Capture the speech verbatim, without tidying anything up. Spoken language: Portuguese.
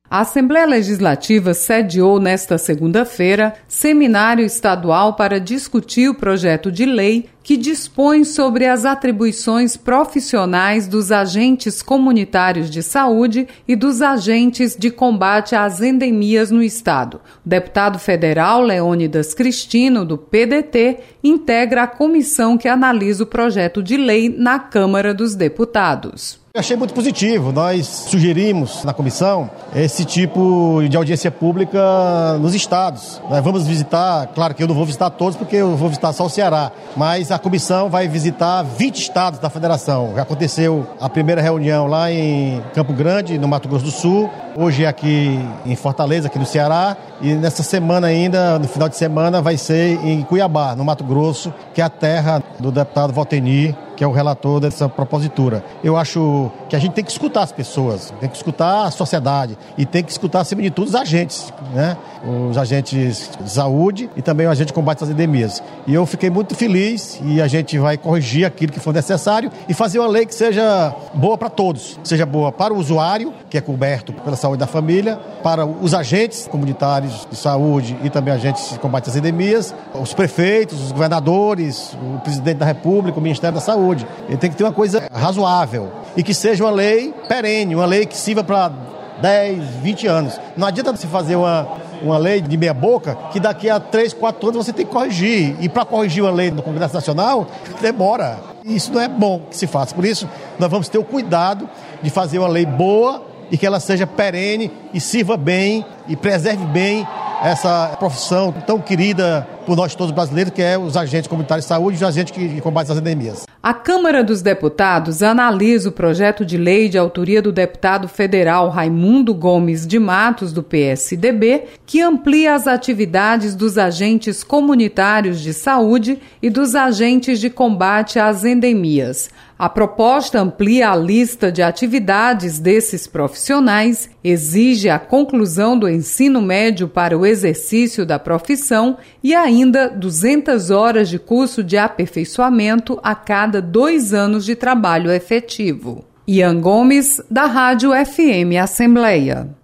A Assembleia Legislativa sediou nesta segunda-feira seminário estadual para discutir o projeto de lei que dispõe sobre as atribuições profissionais dos agentes comunitários de saúde e dos agentes de combate às endemias no Estado. O deputado federal Leônidas Cristino, do P D T, integra a comissão que analisa o projeto de lei na Câmara dos Deputados. Eu achei muito positivo. Nós sugerimos na comissão esse tipo de audiência pública nos estados. Nós vamos visitar, claro que eu não vou visitar todos porque eu vou visitar só o Ceará, mas a comissão vai visitar vinte estados da federação. Já aconteceu a primeira reunião lá em Campo Grande, no Mato Grosso do Sul, hoje é aqui em Fortaleza, aqui no Ceará, e nessa semana ainda, no final de semana, vai ser em Cuiabá, no Mato Grosso, que é a terra do deputado Voteni, que é o relator dessa propositura. Eu acho que a gente tem que escutar as pessoas, tem que escutar a sociedade e tem que escutar, acima de tudo, os agentes, né? Os agentes de saúde e também o agente de combate às endemias. E eu fiquei muito feliz e a gente vai corrigir aquilo que for necessário e fazer uma lei que seja boa para todos, seja boa para o usuário, que é coberto pela saúde da família, para os agentes comunitários de saúde e também agentes de combate às endemias, os prefeitos, os governadores, o presidente da República, o Ministério da Saúde. Ele tem que ter uma coisa razoável e que seja uma lei perene, uma lei que sirva para dez, vinte anos. Não adianta você fazer uma, uma lei de meia boca que daqui a três, quatro anos você tem que corrigir. E para corrigir uma lei no Congresso Nacional, demora. E isso não é bom que se faça. Por isso, nós vamos ter o cuidado de fazer uma lei boa e que ela seja perene e sirva bem e preserve bem essa profissão tão querida por nós todos brasileiros, que é os agentes comunitários de saúde e os agentes que combatem as endemias. A Câmara dos Deputados analisa o projeto de lei de autoria do deputado federal Raimundo Gomes de Matos, do P S D B, que amplia as atividades dos agentes comunitários de saúde e dos agentes de combate às endemias. A proposta amplia a lista de atividades desses profissionais, exige a conclusão do ensino médio para o exercício da profissão e ainda duzentas horas de curso de aperfeiçoamento a cada dois anos de trabalho efetivo. Ian Gomes, da Rádio F M Assembleia.